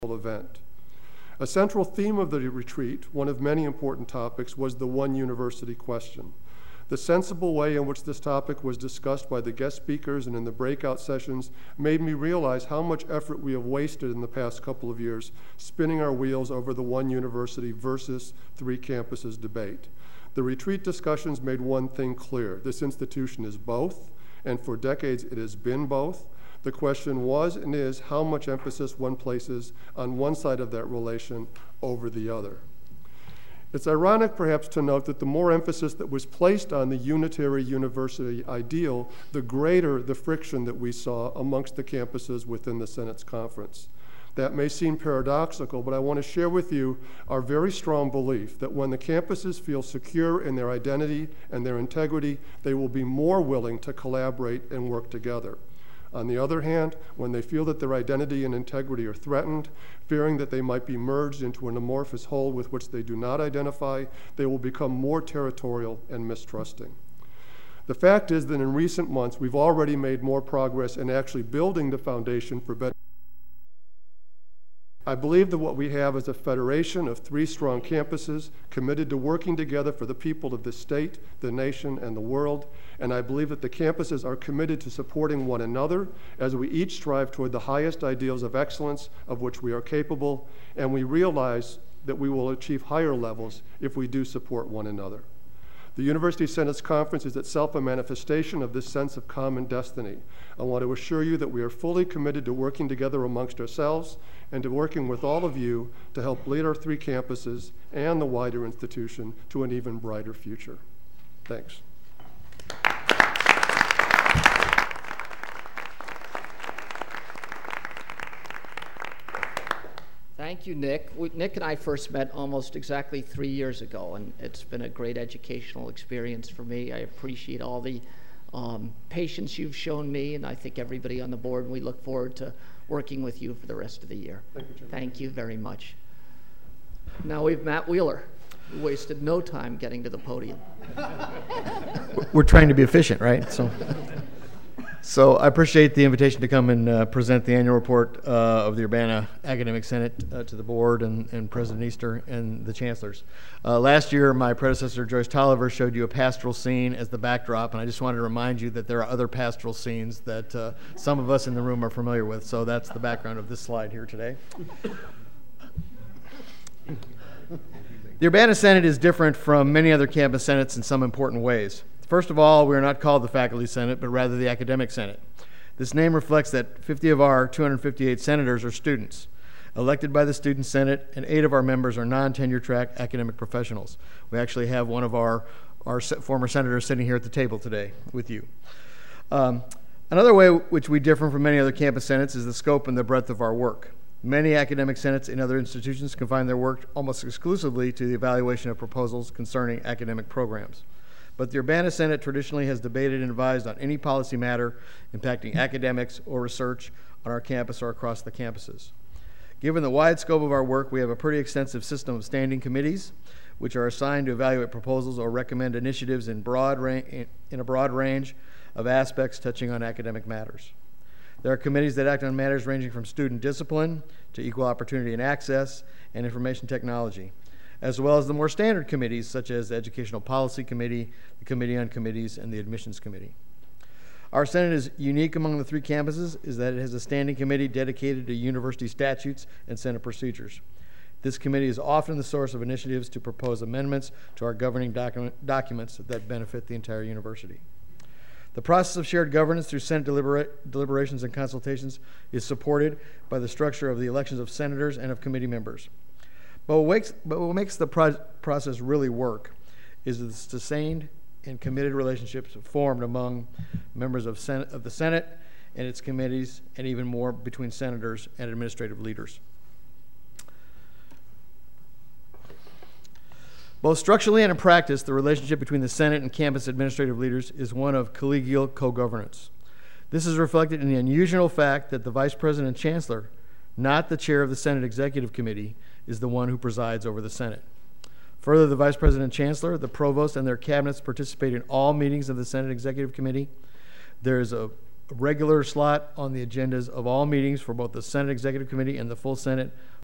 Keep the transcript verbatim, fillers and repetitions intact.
event. A central theme of the retreat, one of many important topics, was the one university question. The sensible way in which this topic was discussed by the guest speakers and in the breakout sessions made me realize how much effort we have wasted in the past couple of years spinning our wheels over the one university versus three campuses debate. The retreat discussions made one thing clear: this institution is both, and for decades it has been both. The question was and is how much emphasis one places on one side of that relation over the other. It's ironic, perhaps, to note that the more emphasis that was placed on the unitary university ideal, the greater the friction that we saw amongst the campuses within the Senate's conference. That may seem paradoxical, but I want to share with you our very strong belief that when the campuses feel secure in their identity and their integrity, they will be more willing to collaborate and work together. On the other hand, when they feel that their identity and integrity are threatened, fearing that they might be merged into an amorphous whole with which they do not identify, they will become more territorial and mistrusting. The fact is that in recent months, we've already made more progress in actually building the foundation for better. I believe that what we have is a federation of three strong campuses committed to working together for the people of the state, the nation, and the world. And I believe that the campuses are committed to supporting one another as we each strive toward the highest ideals of excellence of which we are capable, and we realize that we will achieve higher levels if we do support one another. The University Senate's conference is itself a manifestation of this sense of common destiny. I want to assure you that we are fully committed to working together amongst ourselves and to working with all of you to help lead our three campuses and the wider institution to an even brighter future. Thanks. Thank you, Nick. We, Nick and I first met almost exactly three years ago, and it's been a great educational experience for me. I appreciate all the um, patience you've shown me, and I think everybody on the board, and we look forward to working with you for the rest of the year. Thank you, Chairman. Thank you very much. Now we have Matt Wheeler, who wasted no time getting to the podium. We're trying to be efficient, right? So. So I appreciate the invitation to come and uh, present the annual report uh, of the Urbana Academic Senate uh, to the board and, and President Easter and the chancellors. Uh, last year, my predecessor, Joyce Tolliver, showed you a pastoral scene as the backdrop, and I just wanted to remind you that there are other pastoral scenes that uh, some of us in the room are familiar with. So that's the background of this slide here today. The Urbana Senate is different from many other campus senates in some important ways. First of all, we are not called the Faculty Senate, but rather the Academic Senate. This name reflects that fifty of our two hundred fifty-eight senators are students, elected by the Student Senate, and eight of our members are non-tenure track academic professionals. We actually have one of our, our former senators sitting here at the table today with you. Um, another way which we differ from many other campus senates is the scope and the breadth of our work. Many academic senates in other institutions confine their work almost exclusively to the evaluation of proposals concerning academic programs. But the Urbana Senate traditionally has debated and advised on any policy matter impacting academics or research on our campus or across the campuses. Given the wide scope of our work, we have a pretty extensive system of standing committees, which are assigned to evaluate proposals or recommend initiatives in, broad ra- in a broad range of aspects touching on academic matters. There are committees that act on matters ranging from student discipline to equal opportunity and access and information technology, as well as the more standard committees such as the Educational Policy Committee, the Committee on Committees, and the Admissions Committee. Our Senate is unique among the three campuses is that it has a standing committee dedicated to university statutes and Senate procedures. This committee is often the source of initiatives to propose amendments to our governing docu- documents that benefit the entire university. The process of shared governance through Senate delibera- deliberations and consultations is supported by the structure of the elections of senators and of committee members. But what makes, but what makes the pro- process really work is the sustained and committed relationships formed among members of, Sen- of the Senate and its committees, and even more between senators and administrative leaders. Both structurally and in practice, the relationship between the Senate and campus administrative leaders is one of collegial co-governance. This is reflected in the unusual fact that the Vice President and Chancellor, not the chair of the Senate Executive Committee, is the one who presides over the Senate. Further, the Vice President and Chancellor, the Provost, and their cabinets participate in all meetings of the Senate Executive Committee. There is a, a regular slot on the agendas of all meetings for both the Senate Executive Committee and the full Senate